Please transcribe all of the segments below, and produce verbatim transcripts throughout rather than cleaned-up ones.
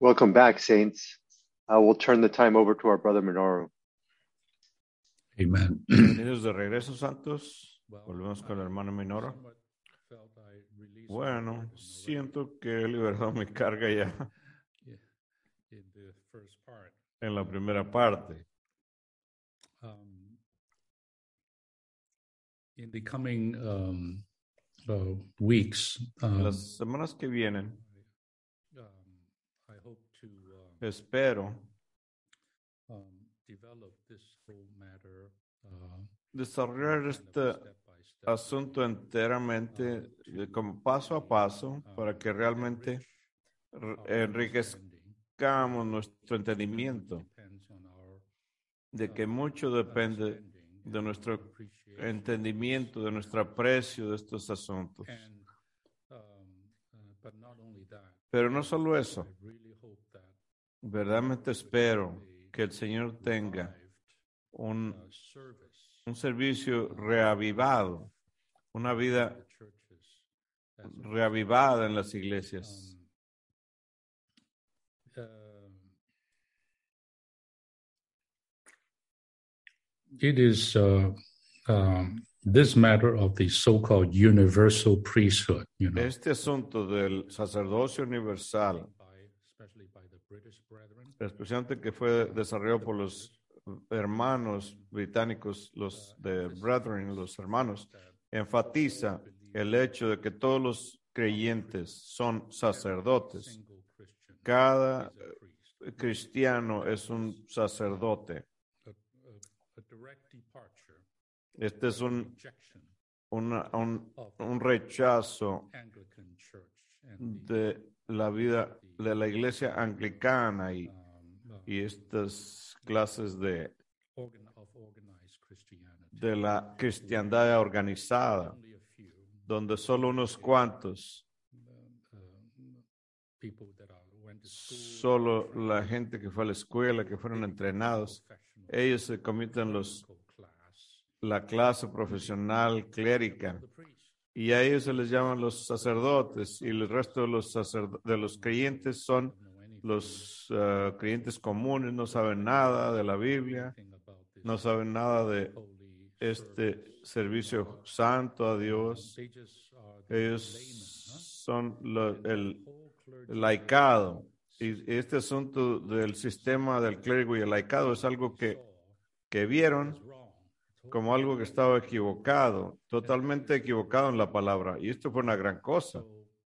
Welcome back, saints. Uh, we'll turn the time over to our brother Minoru. Amen. Bienvenidos de regreso, santos. Volvemos con el hermano Minoru. Bueno, siento que he liberado mi carga ya en la primera parte. Um, in the coming um, uh, weeks, um, Las semanas que vienen, um, I hope to uh, espero um, develop this whole matter, uh, desarrollar kind of este step by step, asunto enteramente de como paso a paso para que realmente r- our enriquezcamos nuestro entendimiento, depends on our de que mucho depende de nuestro appreciation. entendimiento, de nuestro aprecio de estos asuntos. And, um, uh, but not only that, Pero no solo eso, I really hope that verdaderamente espero que el Señor tenga revived, un, uh, service un servicio reavivado, una vida the churches as a reavivada en las iglesias. Um, um, it is uh, um, this matter of the so-called universal priesthood, you know, Este asunto del sacerdocio universal, by, especially by the British brethren, especialmente que fue desarrollado por los hermanos británicos, los de Brethren, los hermanos, enfatiza el hecho de que todos los creyentes son sacerdotes. single Christian Cada is a priest. cristiano es un sacerdote. A, a, a direct departure, Este es un, rejection una- un, of un rechazo Anglican Church and the, de la vida de la iglesia anglicana y, um, uh, y estas clases de, organ, of organized Christianity. de la cristiandad organizada, Only a few donde solo unos cuantos, uh, uh, people that are, went to school, solo la gente que fue a la escuela, que fueron entrenados, professional, ellos se convierten los class, la clase profesional clérica the priest. y a ellos se les llaman los sacerdotes y el resto de los sacerdo- de los creyentes son los uh, creyentes comunes, no saben nada de la Biblia, no saben nada de este servicio santo a Dios. Ellos son lo- el, el laicado. Y este asunto del sistema del clérigo y el laicado es algo que, que vieron como algo que estaba equivocado, totalmente equivocado en la palabra. Y esto fue una gran cosa.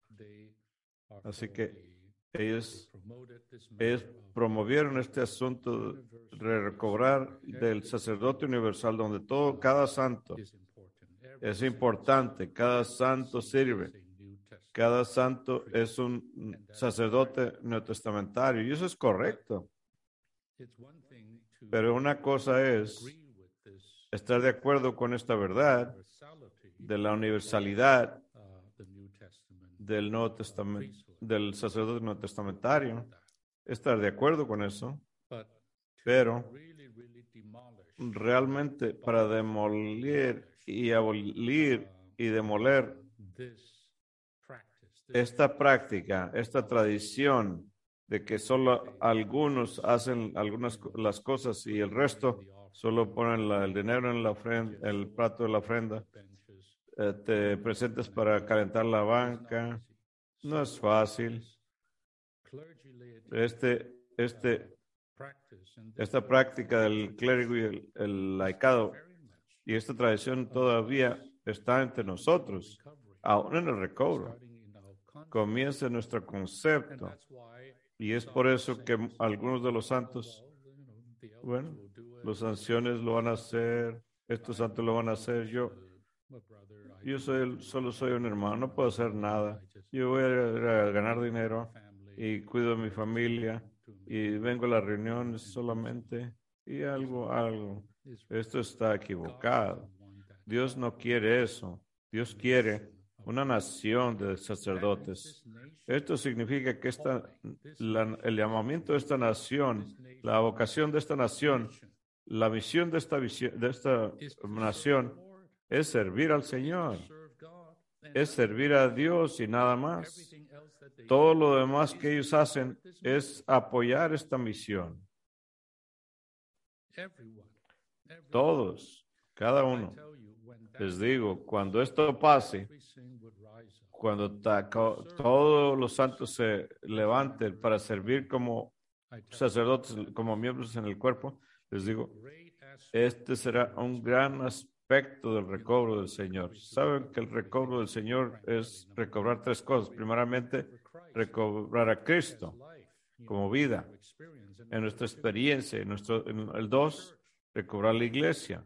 Así que ellos, ellos promovieron este asunto de recobrar del sacerdote universal, donde todo, cada santo es importante, cada santo sirve, cada santo es un sacerdote neotestamentario, y eso es correcto. Pero una cosa es estar de acuerdo con esta verdad de la universalidad del Nuevo Testamento, del sacerdote neotestamentario, estar de acuerdo con eso, pero realmente para demoler y abolir y demoler esta práctica, esta tradición de que solo algunos hacen algunas co- las cosas y el resto solo ponen la- el dinero en la ofrenda, el plato de la ofrenda, eh, te presentes para calentar la banca, no es fácil. Este, este, esta práctica del clérigo y el, el laicado y esta tradición todavía está entre nosotros, aún en el recobro. Comienza nuestro concepto y es por eso que algunos de los santos, bueno, los ancianos lo van a hacer, estos santos lo van a hacer, yo, yo soy el- solo soy un hermano, no puedo hacer nada, yo voy a, ir a ganar dinero y cuido de mi familia y vengo a las reuniones solamente y algo, algo. Esto está equivocado. Dios no quiere eso. Dios quiere una nación de sacerdotes. Esto significa que esta, la- el llamamiento de esta nación, la vocación de esta nación, la misión de esta, visión, de esta nación es servir al Señor, es servir a Dios y nada más. todo lo demás que ellos hacen es apoyar esta misión. Todos, cada uno. Les digo, cuando esto pase, cuando ta- co- todos los santos se levanten para servir como sacerdotes, como miembros en el cuerpo, les digo, este será un gran aspecto del recobro del Señor. Saben que el recobro del Señor es recobrar tres cosas. Primeramente, recobrar a Cristo como vida, en nuestra experiencia. En nuestro, en el dos, recobrar la iglesia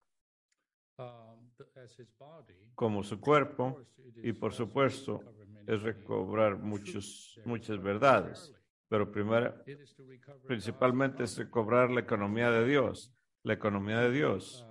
como su cuerpo. Y por supuesto, es recobrar muchos, muchas verdades. Pero primero, principalmente es recobrar la economía de Dios. La economía de Dios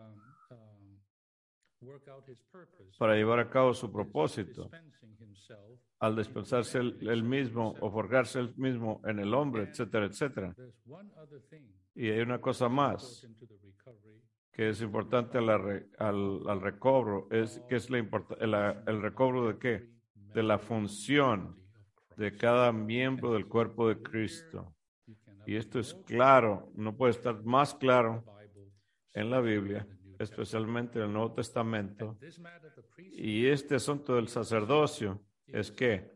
para llevar a cabo su propósito al dispensarse él, él mismo o forjarse él mismo en el hombre, etcétera, etcétera. Y hay una cosa más que es importante a la re, al, al recobro, es que es la import, el, el recobro de qué? De la función de cada miembro del cuerpo de Cristo. Y esto es claro, no puede estar más claro en la Biblia, especialmente en el Nuevo Testamento. Y este asunto del sacerdocio es que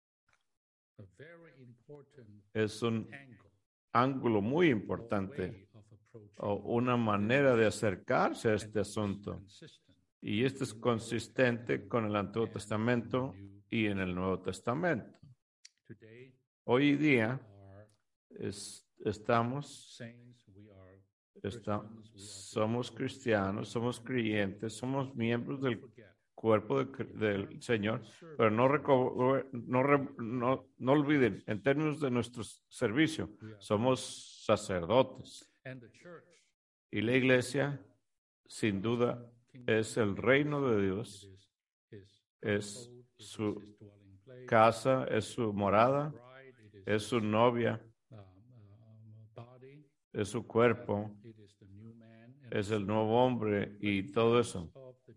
es un ángulo muy importante o una manera de acercarse a este asunto. Y esto es consistente con el Antiguo Testamento y en el Nuevo Testamento. Hoy día es, estamos, está, somos cristianos, somos creyentes, somos miembros del cuerpo de, del Señor, pero no, reco, no, no, no olviden, en términos de nuestro servicio, somos sacerdotes. Y la iglesia, sin duda, es el reino de Dios, es su casa, es su morada, es su novia, es su cuerpo, es el nuevo hombre y todo eso.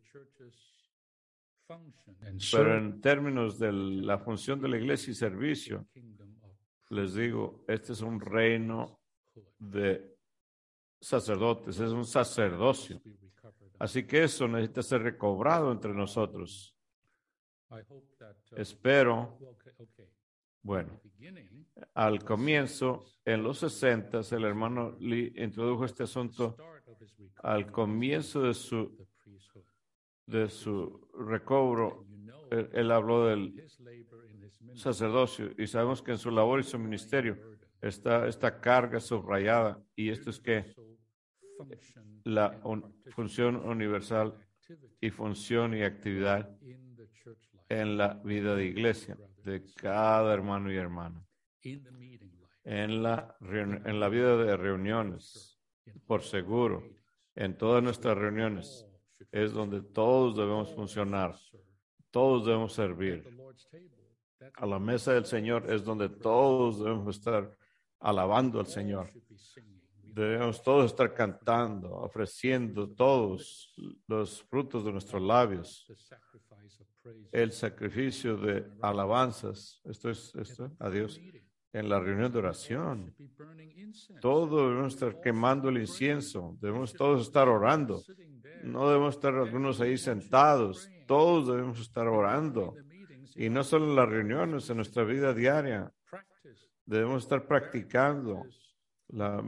Pero en términos de la función de la iglesia y servicio, les digo, este es un reino de sacerdotes, es un sacerdocio. Así que eso necesita ser recobrado entre nosotros. Espero, bueno, al comienzo, en los sesentas, el hermano Lee introdujo este asunto al comienzo de su, de su recobro. Él, él habló del sacerdocio y sabemos que en su labor y su ministerio está esta carga subrayada y esto es que la un, función universal y función y actividad en la vida de iglesia de cada hermano y hermana, en la, en la vida de reuniones, por seguro, en todas nuestras reuniones es donde todos debemos funcionar, todos debemos servir. A la mesa del Señor es donde todos debemos estar alabando al Señor. Debemos todos estar cantando, ofreciendo todos los frutos de nuestros labios. El sacrificio de alabanzas, esto es esto, a Dios, en la reunión de oración. Todos debemos estar quemando el incienso, debemos todos estar orando. No debemos estar algunos ahí sentados, todos debemos estar orando. Y no solo en las reuniones, en nuestra vida diaria. Debemos estar practicando la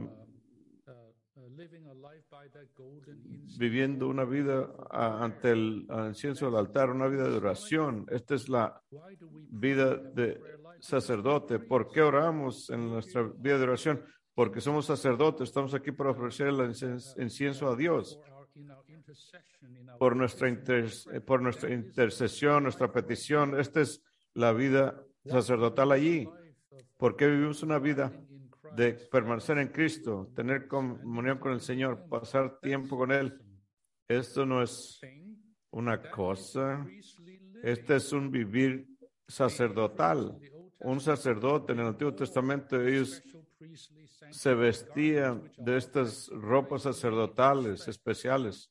viviendo una vida ante el incienso del altar, una vida de oración. Esta es la vida de sacerdote. ¿Por qué oramos en nuestra vida de oración? Porque somos sacerdotes, estamos aquí para ofrecer el incienso a Dios. Por nuestra, inter, por nuestra intercesión, nuestra petición. Esta es la vida sacerdotal allí. ¿Por qué vivimos una vida de permanecer en Cristo, tener comunión con el Señor, pasar tiempo con Él? Esto no es una cosa, este es un vivir sacerdotal. Un sacerdote en el Antiguo Testamento, ellos se vestían de estas ropas sacerdotales especiales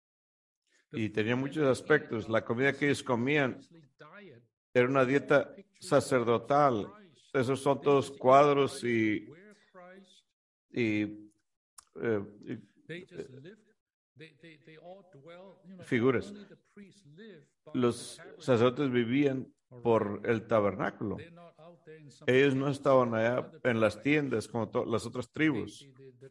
y tenían muchos aspectos. La comida que ellos comían era una dieta sacerdotal. Esos son todos cuadros y, y, eh, y, eh, figuras. Los sacerdotes vivían por el tabernáculo. Ellos no estaban allá en las tiendas como to- las otras tribus.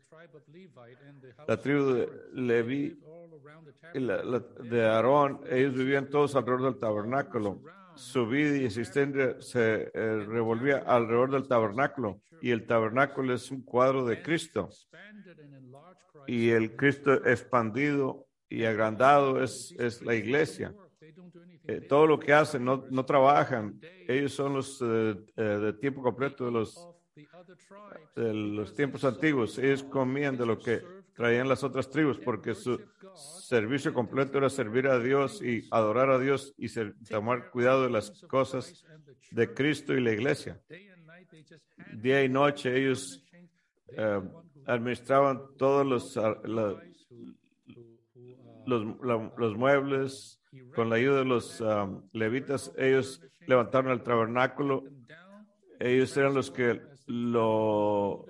La tribu de Leví y la, la de Aarón, ellos vivían todos alrededor del tabernáculo. Su vida y existencia se eh, revolvía alrededor del tabernáculo. Y el tabernáculo es un cuadro de Cristo. Y el Cristo expandido y agrandado es, es la iglesia. Eh, todo lo que hacen, no, no trabajan. Ellos son los eh, eh, de tiempo completo de los, de los tiempos antiguos. Ellos comían de lo que traían las otras tribus porque su servicio completo era servir a Dios y adorar a Dios y ser, tomar cuidado de las cosas de Cristo y la iglesia. Día y noche ellos eh, administraban todos los, la, los, la, los muebles. Con la ayuda de los um, levitas, ellos levantaron el tabernáculo. Ellos eran los que lo,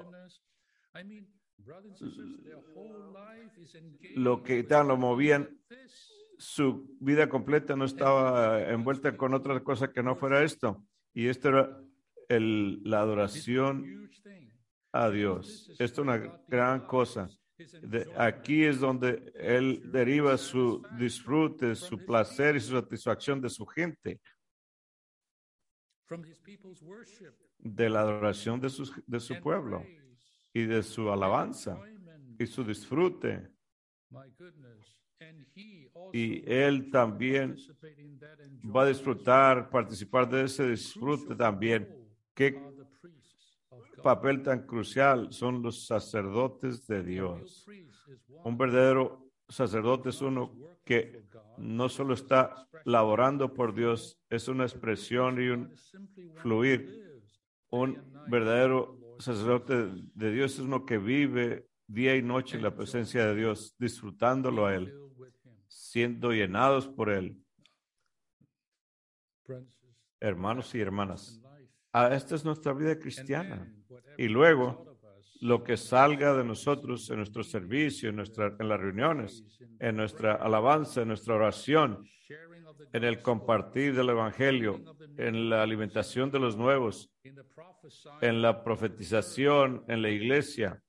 lo que lo movían. Su vida completa no estaba envuelta con otra cosa que no fuera esto. Y esto era el, la adoración a Dios. Esto es una gran cosa. De aquí es donde él deriva su disfrute, su placer y su satisfacción de su gente, de la adoración de, sus, de su pueblo y de su alabanza y su disfrute. Y él también va a disfrutar, participar de ese disfrute también. ¿Qué papel tan crucial son los sacerdotes de Dios? Un verdadero sacerdote es uno que no solo está laborando por Dios, es una expresión y un fluir. Un verdadero sacerdote de Dios es uno que vive día y noche en la presencia de Dios, disfrutándolo a Él, siendo llenados por Él. Hermanos y hermanas, ah, esta es nuestra vida cristiana. Y luego, lo que salga de nosotros en nuestro servicio, en, nuestra, en las reuniones, en nuestra alabanza, en nuestra oración, en el compartir del Evangelio, en la alimentación de los nuevos, en la profetización, en la iglesia,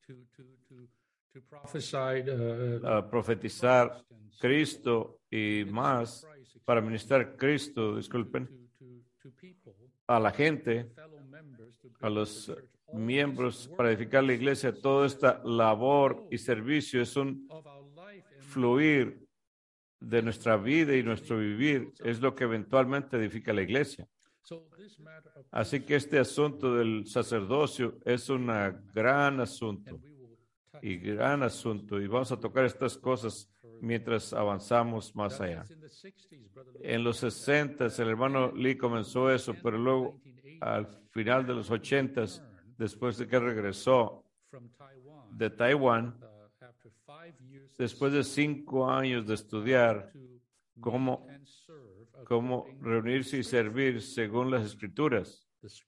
a profetizar Cristo y más, para ministrar Cristo, disculpen, a la gente, a los miembros, para edificar la iglesia. Toda esta labor y servicio es un fluir de nuestra vida y nuestro vivir, es lo que eventualmente edifica la iglesia. Así que este asunto del sacerdocio es un gran asunto y gran asunto, y vamos a tocar estas cosas mientras avanzamos más allá. En los sesentas, el hermano Lee comenzó eso, pero luego al final de los ochentas, después de que regresó de Taiwán, después de cinco años de estudiar cómo, cómo reunirse y servir según las escrituras,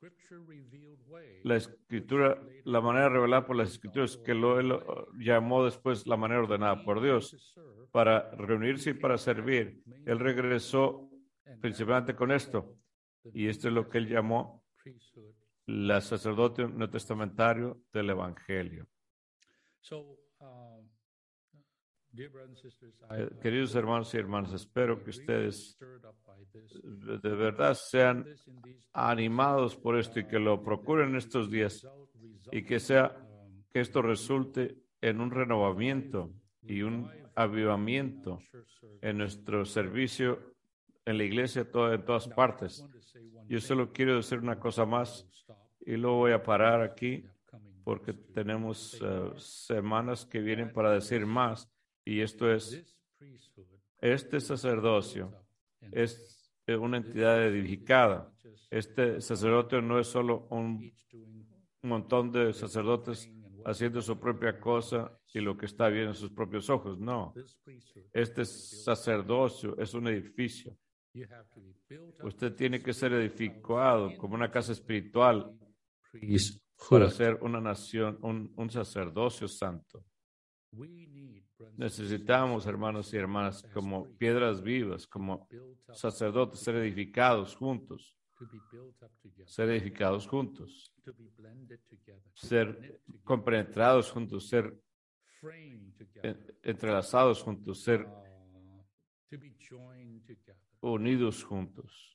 la escritura, la manera revelada por las escrituras, que lo, él lo llamó después la manera ordenada por Dios, para reunirse y para servir. Él regresó principalmente con esto, y esto es lo que él llamó la sacerdote neotestamentario del Evangelio. Eh, queridos hermanos y hermanas, espero que ustedes de verdad sean animados por esto y que lo procuren estos días y que sea que esto resulte en un renovamiento y un avivamiento en nuestro servicio en la iglesia toda, en todas partes. Yo solo quiero decir una cosa más y luego voy a parar aquí porque tenemos uh, semanas que vienen para decir más. Y esto es, este sacerdocio es una entidad edificada. Este sacerdote no es solo un montón de sacerdotes haciendo su propia cosa y lo que está bien en sus propios ojos. No. Este sacerdocio es un edificio You have to be built up Usted tiene que ser edificado como una casa espiritual para priesthood. ser una nación, un, un sacerdocio santo. We need, brothers and Necesitamos, hermanos y hermanas, como piedras vivas, como sacerdotes, ser edificados juntos, to be built up together, ser edificados juntos, to be blended together, ser compenetrados juntos, ser framed together, en- entrelazados juntos, ser uh, to be joined together, unidos juntos.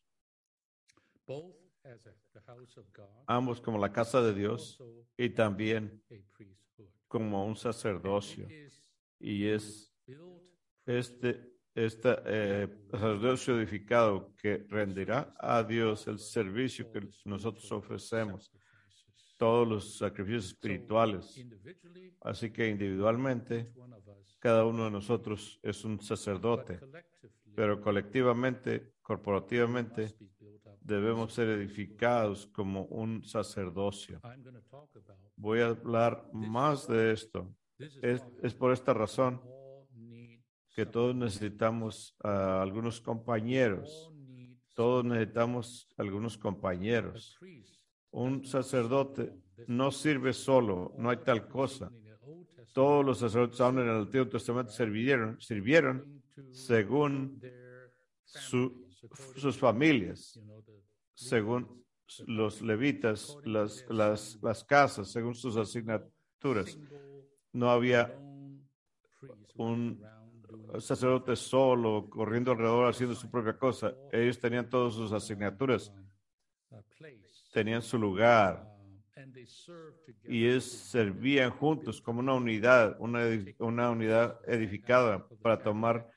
both as a, the house of God, Ambos como la casa de Dios also y también a priesthood. como un sacerdocio. It is Y es built este este eh, sacerdocio edificado que rendirá a Dios el servicio que nosotros ofrecemos, sacrifices. todos los sacrificios espirituales. Individually, Así que individualmente, each one of us, cada uno de nosotros es un but sacerdote, collectively, pero colectivamente, corporativamente, must be built up. debemos ser edificados como un sacerdocio. I'm going to talk about Voy a hablar más de esto. this is Es, why es por esta razón all need que some- todos necesitamos a algunos compañeros. all need Todos some- necesitamos algunos a compañeros. priest Un does not sacerdote serve alone. This no is sirve solo, no hay tal cosa. in the Old Testament, Todos los sacerdotes aún en el Antiguo Testamento sirvieron, sirvieron according to según their su- families, according sus to, familias, you know, the según los levitas, las, las, las casas, según sus asignaturas. single No había lone priest un walking around doing sacerdote solo, corriendo alrededor haciendo su propia cosa. Ellos tenían todas sus asignaturas, a place, tenían su lugar um, and they served together. y ellos servían juntos como una unidad, una, edi- una unidad edificada para tomar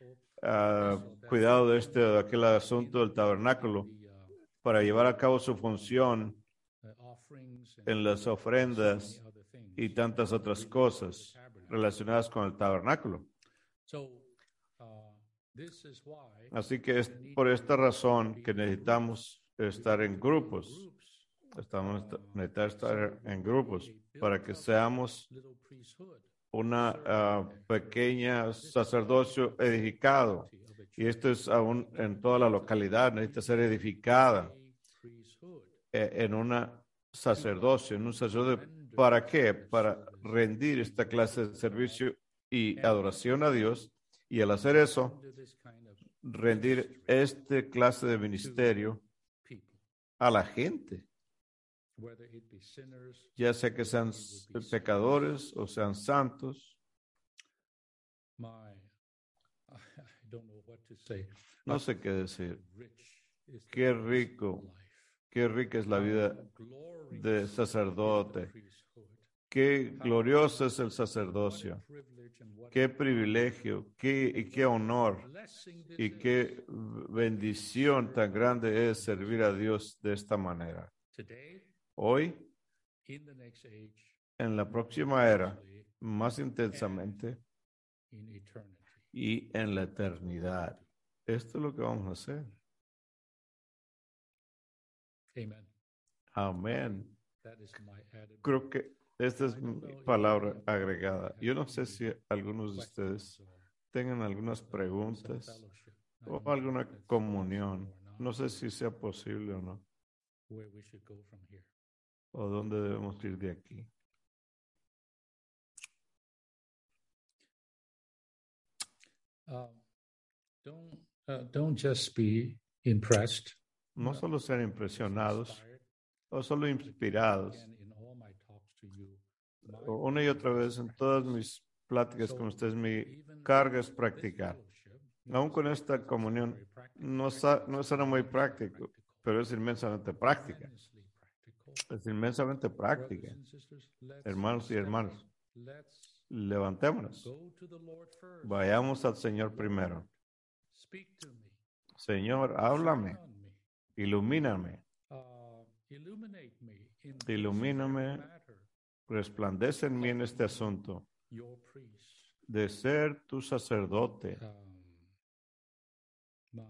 ah, cuidado de este de aquel asunto del tabernáculo, The, uh, para llevar a cabo su función uh, offerings and en las ofrendas many other things. y tantas otras cosas relacionadas con el tabernáculo. So, uh, this is why Así que es por esta razón que necesitamos estar en grupos. groups, Estamos necesitamos estar en grupos para que seamos little priesthood, una ah, pequeña sacerdocio edificado. of a Y esto es aún en toda la localidad, necesita ser edificada priesthood. eh, en una sacerdocio, en un sacerdote. ¿Para qué? Para rendir esta clase de servicio y adoración a Dios. Y al hacer eso, Under this kind of rendir este clase de ministerio people, a la gente, whether it be sinners, ya sea que sean pecadores o sean santos. my, I don't know what to say. No sé qué decir. Rich is the Qué rico, life. qué rica es la vida Glorious de is sacerdote. the priesthood. Qué glorioso es el sacerdocio. Privilege and what Qué privilegio, qué, y qué honor blessing this y is. qué bendición tan grande es servir a Dios de esta manera. Today, Hoy, in the next age, en la próxima era, actually, más intensamente in eternity. y en la eternidad. Esto es lo que vamos a hacer. Amen. Amén. That is my added. Creo que esta es mi palabra agregada. Yo no sé si algunos de ustedes tengan algunas preguntas fellowship. I o don't know alguna if that's comunión. possible or not, No sé si sea posible o no, where we should go from here. o dónde debemos ir de aquí. Um, don't uh, don't just be impressed. No solo ser impresionados inspired. o solo inspirados. Again, in all my talks to you, my Una y otra vez en todas mis pláticas con ustedes, mi carga es practicar. Aún con esta comunión, no, sa- no será muy práctico, pero es inmensamente práctica. Es inmensamente práctica. Hermanos y hermanas, let's levantémonos. go to the Lord first. Vayamos al Señor primero. Speak to me. Señor, háblame, Shine on me. ilumíname, Uh, illuminate me in this ilumíname, matter, resplandece en mí en este asunto your priest. de ser tu sacerdote. Um, my,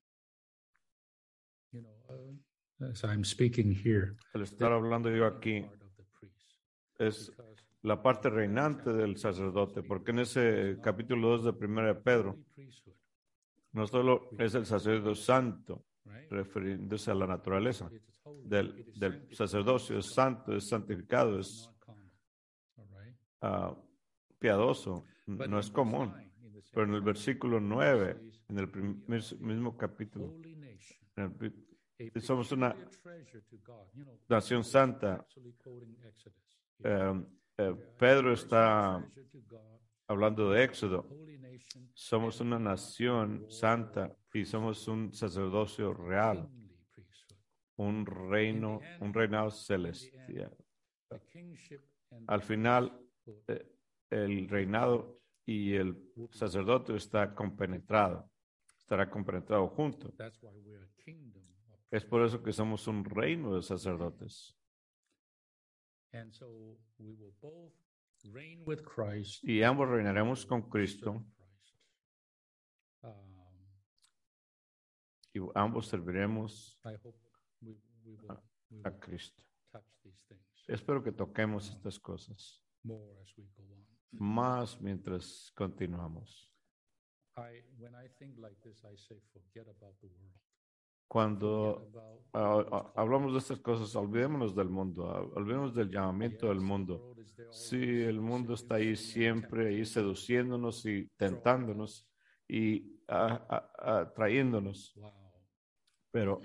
you know, uh, as I'm speaking here, Al estar hablando yo aquí, part of the priest, es because la parte reinante del sacerdote, porque en ese capítulo dos de Primera de Pedro, holy priesthood, No solo es el sacerdocio santo, right? refiriéndose a la naturaleza It's holy. del, It is del sanctified. sacerdocio, es santo, es santificado, It's es not common. All right. ah, piadoso, But no in es verse común. nine, in the same Pero en el chapter, versículo it nueve, says, en el "We prim- are mis- a mismo capítulo, holy nation, en el pi- a somos una peculiar treasure to God." You know, nación Peter is santa. actually quoting Exodus here. Eh, eh, We are a Pedro precious está treasure to God, hablando de Éxodo. holy nation, Somos and una we are a nación royal santa y priesthood, somos un sacerdocio real, kingly priesthood. un reino, un reinado celestial. The kingship and Al the final, priesthood eh, el reinado y el sacerdote está compenetrado, estará compenetrado junto. That's why we're a kingdom of Es por eso que somos un reino de sacerdotes. And so we will both reign with Christ. Y ambos reinaremos con Cristo serve Christ. Um, y ambos serviremos I hope we, we will, we a will Cristo. touch these things Espero que toquemos estas cosas more as we go on. más mientras continuamos. I, when I think like this, I say, forget about the world. Cuando Forget about ah, ah, hablamos de estas cosas, olvidémonos del mundo, ah, olvidémonos del llamamiento del Yes, the mundo. world is there Sí, always el mundo está ahí seducing and siempre, ahí tempting. seduciéndonos y tentándonos y ah, ah, atrayéndonos. Wow. Pero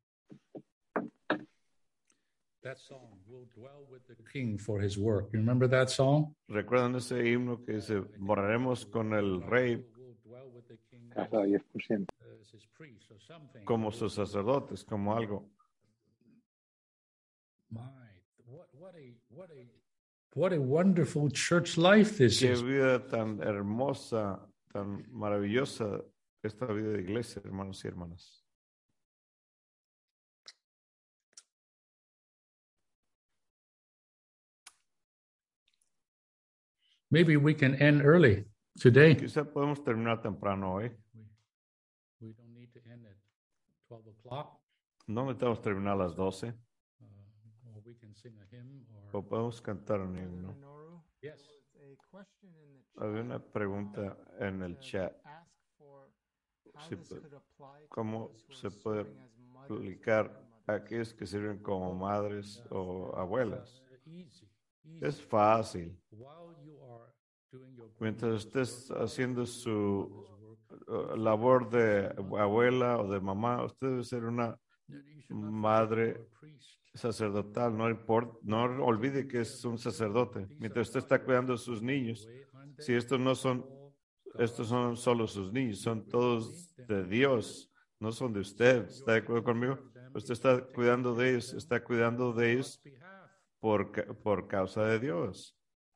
That song, "We'll dwell with the King for his work." You remember that song? recuerdan ese himno que dice, moraremos con el rey We'll, we'll dwell with the King Casa diez por ciento. as his priest or something. como sus sacerdotes, como algo. My, what, what a, what a, what a wonderful church life this Qué is. vida tan hermosa, tan maravillosa esta vida de iglesia, hermanos y hermanas. Maybe we can end early today. Quizá podemos terminar temprano hoy. We, we don't need to end at twelve o'clock. No necesitamos terminar a las doce. Uh, or we can sing a hymn or, O podemos cantar un Brother himno. Minoru, yes. there was a question in the chat, Había una pregunta en el that chat. asked for how Sí, this pues, could apply to ¿Cómo those who se are puede serving as mothers or aplicar a grandmothers? aquellos que sirven como madres o abuelas? Uh, easy, easy. Es fácil. While you are doing your Mientras estés haciendo su mother's work, uh, labor de abuela o de mamá, usted debe ser una you should not forget madre you're a priest. sacerdotal. No importa, no olvide que es un sacerdote. Mientras usted está cuidando a sus niños, si estos no son, estos son solo sus niños, son todos de Dios, no son de usted. ¿Está de acuerdo conmigo? Usted está cuidando de ellos, está cuidando de ellos por, ca- por causa de Dios.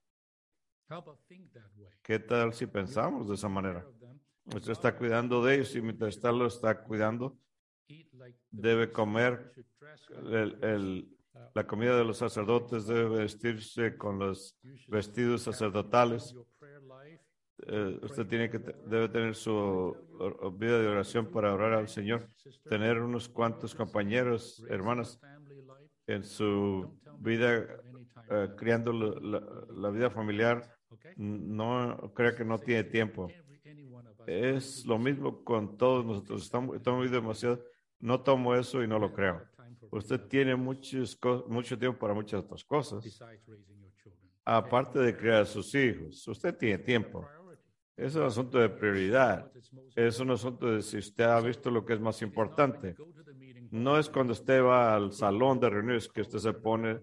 How about think that way? ¿Qué tal si pensamos de esa manera? Care of them. Usted está cuidando de ellos y mientras usted lo está cuidando, Eat like the debe priest. comer You should dress like el- the el- priest. Uh, la comida de los sacerdotes, debe vestirse con los you should vestidos have sacerdotales. your prayer life. Eh, usted tiene que te- debe tener su o- vida de oración para orar al Señor, tener unos cuantos compañeros, hermanas, Family life. en su vida eh, criando la, la- la vida familiar. Okay? No crea que no tiene tiempo. Every, any one of us. Es lo mismo con todos nosotros. Estamos, estamos viviendo demasiado. No tomo eso y no lo creo. Usted tiene muchos, co- mucho tiempo para muchas otras cosas. Besides raising your children. Aparte de criar a sus hijos, usted tiene tiempo. Priority. Es un asunto de prioridad. What is most Es un asunto de si usted ha visto lo que es más importante. go to the meeting No es cuando usted va al salón de reuniones que usted se pone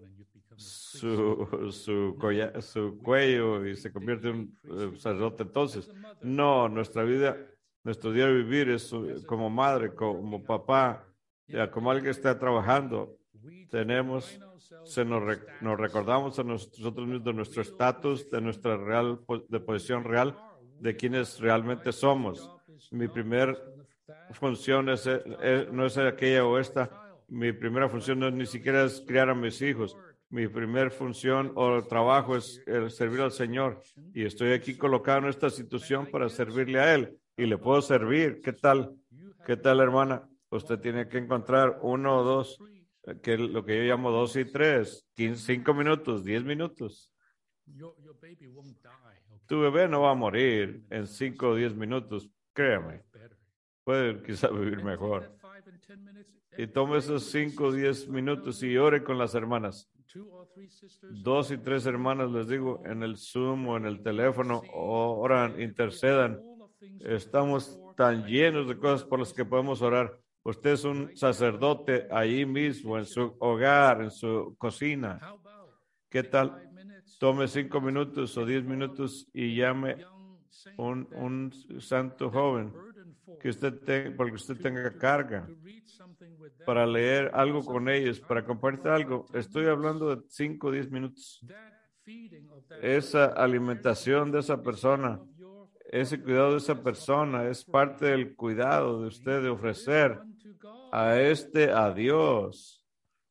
su, su, colla- su cuello y se convierte en un eh, sacerdote. Entonces, no, nuestra vida, nuestro día de vivir es eh, como madre, como papá, ya, como alguien que está trabajando. Tenemos, se nos, re- nos recordamos a nosotros mismos de nuestro estatus, de nuestra real, po- de posición real, de quienes realmente somos. Mi primer función es, eh, no es aquella o esta. Mi primera función no es ni siquiera es criar a mis hijos. Mi primera función o trabajo es el servir al Señor. Y estoy aquí colocado en esta situación para servirle a Él. Y le puedo servir. ¿Qué tal? ¿Qué tal, hermana? Usted tiene que encontrar uno o dos, eh, que es lo que yo llamo dos y tres, quince, cinco minutos, diez minutos. Your, your baby won't die. Okay? Tu bebé no va a morir en cinco o diez minutos. Créame. Better. puede quizá vivir mejor. Y tome esos cinco o diez minutos y ore con las hermanas. Dos y tres hermanas, les digo, en el Zoom o en el teléfono, oran, intercedan. Estamos tan llenos de cosas por las que podemos orar. Usted es un sacerdote ahí mismo, en su hogar, en su cocina. ¿Qué tal? Tome cinco minutos o diez minutos y llame un, un santo joven que usted te, porque usted tenga carga para leer algo con ellos, para compartir algo. Estoy hablando de cinco o diez minutos. Esa alimentación de esa persona, ese cuidado de esa persona es parte del cuidado de usted de ofrecer a este a Dios.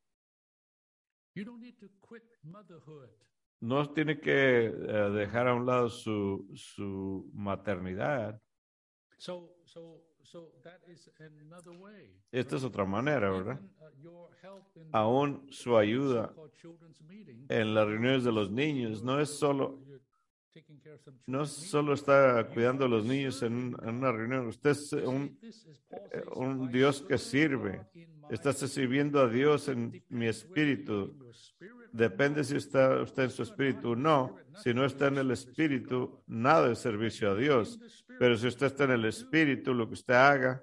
No tiene que eh, dejar a un lado su, su maternidad. Esta es otra manera, ¿verdad? Aún su ayuda en las reuniones de los niños no es solo, no solo está cuidando a los niños en, un, en una reunión. Usted es un, un Dios que sirve. Está sirviendo a Dios en mi espíritu. Depende si está usted en su espíritu o no. Si no está en el espíritu, nada de servicio a Dios. Pero si usted está en el espíritu, lo que usted haga,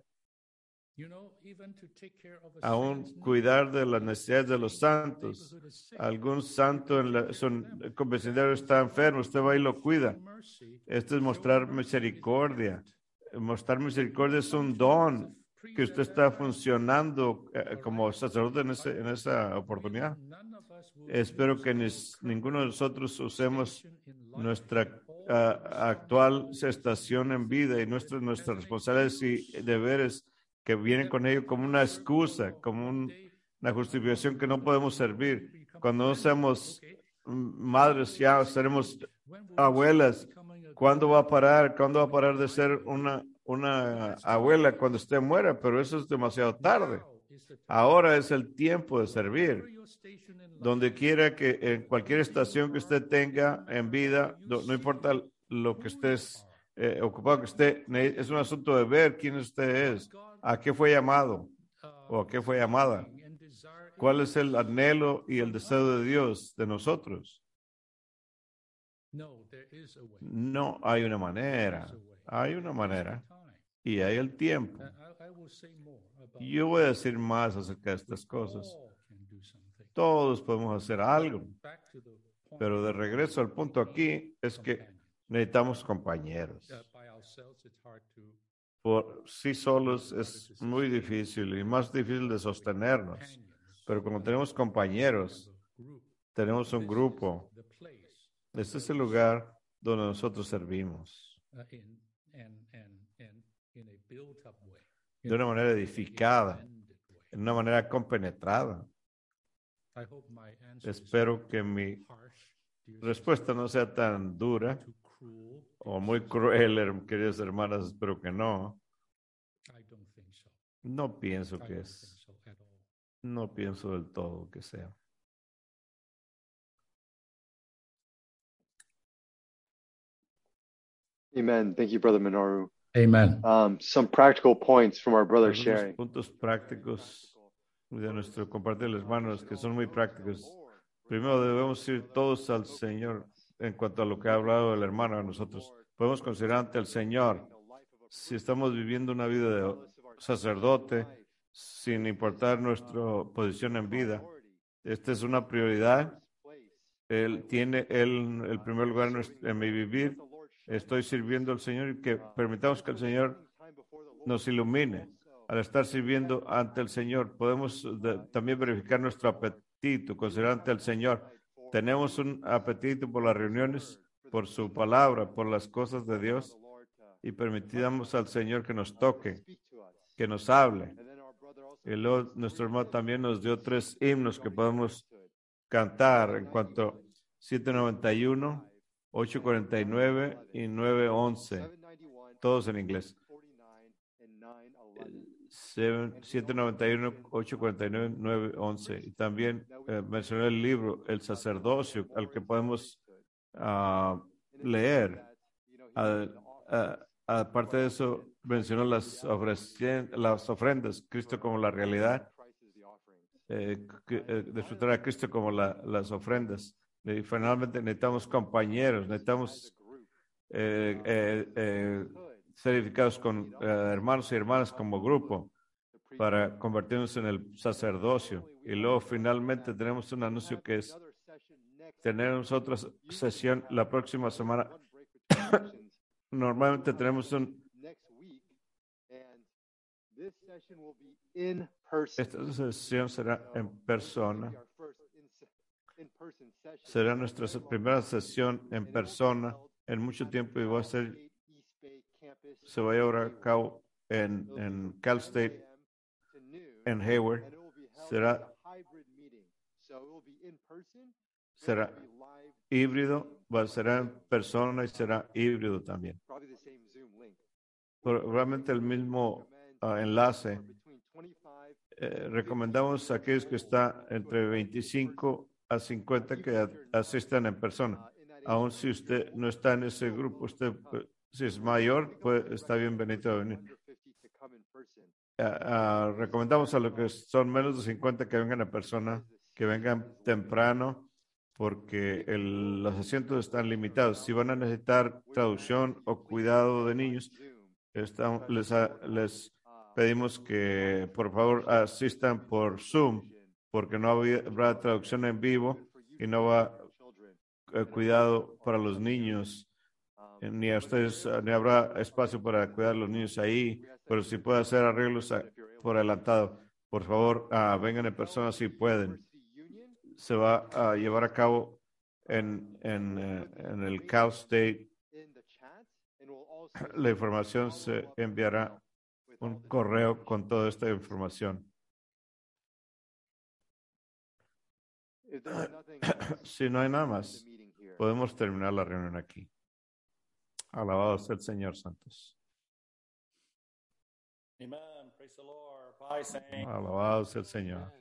aún cuidar de las necesidades de los santos. Algún santo en la, son, el vecindario está enfermo, usted va y lo cuida. Esto es mostrar misericordia. Mostrar misericordia es un don que usted está funcionando eh, como sacerdote en, ese, en esa oportunidad. Espero que ni, ninguno de nosotros usemos nuestra uh, actual estación en vida y nuestras, nuestras responsabilidades y deberes que vienen con ello como una excusa, como un, una justificación que no podemos servir. Cuando no seamos madres, ya seremos abuelas. ¿Cuándo va a parar? ¿Cuándo va a parar de ser una, una abuela cuando usted muera? Pero eso es demasiado tarde. Ahora es el tiempo de servir. Donde quiera que, en cualquier estación que usted tenga en vida, no, no importa lo que estés eh, ocupado, que esté, es un asunto de ver quién usted es, a qué fue llamado o a qué fue llamada. ¿Cuál es el anhelo y el deseo de Dios de nosotros? No hay una manera, hay una manera y hay el tiempo. Yo voy a decir más acerca de estas cosas. Todos podemos hacer algo, pero de regreso al punto aquí es que necesitamos compañeros. Por sí solos es muy difícil y más difícil de sostenernos, pero cuando tenemos compañeros, tenemos un grupo. Este es el lugar donde nosotros servimos de una manera edificada, de una manera compenetrada. Espero que mi respuesta no sea tan dura o muy cruel, queridas hermanas, espero que no. No pienso que es. No pienso del todo que sea. Amen. Thank you, Brother Minoru. Amen. Um, some practical points from our brother Algunos sharing. puntos prácticos de nuestro compartir los hermanos que son muy prácticos. Primero debemos ir todos al Señor en cuanto a lo que ha hablado el hermano a nosotros. Podemos considerar ante el Señor si estamos viviendo una vida de sacerdote sin importar nuestra posición en vida. Esta es una prioridad. Él tiene él, el primer lugar en, nuestro, en mi vivir. Estoy sirviendo al Señor y que permitamos que el Señor nos ilumine. Al estar sirviendo ante el Señor, podemos de, también verificar nuestro apetito, considerar ante el Señor. Tenemos un apetito por las reuniones, por su palabra, por las cosas de Dios, y permitamos al Señor que nos toque, que nos hable. Y luego nuestro hermano también nos dio tres himnos que podemos cantar en cuanto a siete noventa y uno, ocho cuarenta y nueve y nueve once, todos en inglés. siete noventa y uno, ocho cuarenta y nueve, nueve once. Y también eh, mencioné el libro El Sacerdocio, al que podemos uh, leer. Uh, uh, Aparte de eso, mencionó las, ofrecien- las ofrendas, Cristo como la realidad, eh, que- eh, disfrutar a Cristo como la- las ofrendas. Y finalmente necesitamos compañeros, necesitamos eh, eh, eh, ser edificados con eh, hermanos y hermanas como grupo para convertirnos en el sacerdocio. Y luego finalmente tenemos un anuncio que es tener otra sesión la próxima semana. Normalmente tenemos un, esta sesión será en persona. Será nuestra se- primera sesión en persona en mucho tiempo y va a ser, se va a llevar a cabo en, en Cal State, en Hayward. Será, será híbrido, va a ser en persona y será híbrido también. Probablemente el mismo ah, enlace. Eh, recomendamos a aquellos que están entre veinticinco a cincuenta que a- asistan en persona. Aun si usted no está en ese grupo, usted, pues, si es mayor, pues está bienvenido a venir. Ah, ah, recomendamos a los que son menos de cincuenta que vengan en persona, que vengan temprano, porque el- los asientos están limitados. Si van a necesitar traducción o cuidado de niños, están- les, a- les pedimos que por favor asistan por Zoom, porque no había- habrá traducción en vivo y no va eh, cuidado para los niños, eh, ni a ustedes, eh, ni habrá espacio para cuidar a los niños ahí, pero si puede hacer arreglos a- por adelantado, por favor, ah, vengan en persona si pueden. Se va a llevar a cabo en, en, eh, en el Cal State. La información se enviará un correo con toda esta información. Si no hay nada más, podemos terminar la reunión aquí. Alabado sea el Señor Santos. Amen. Praise the Lord. Bye, saints. Alabado sea el Señor.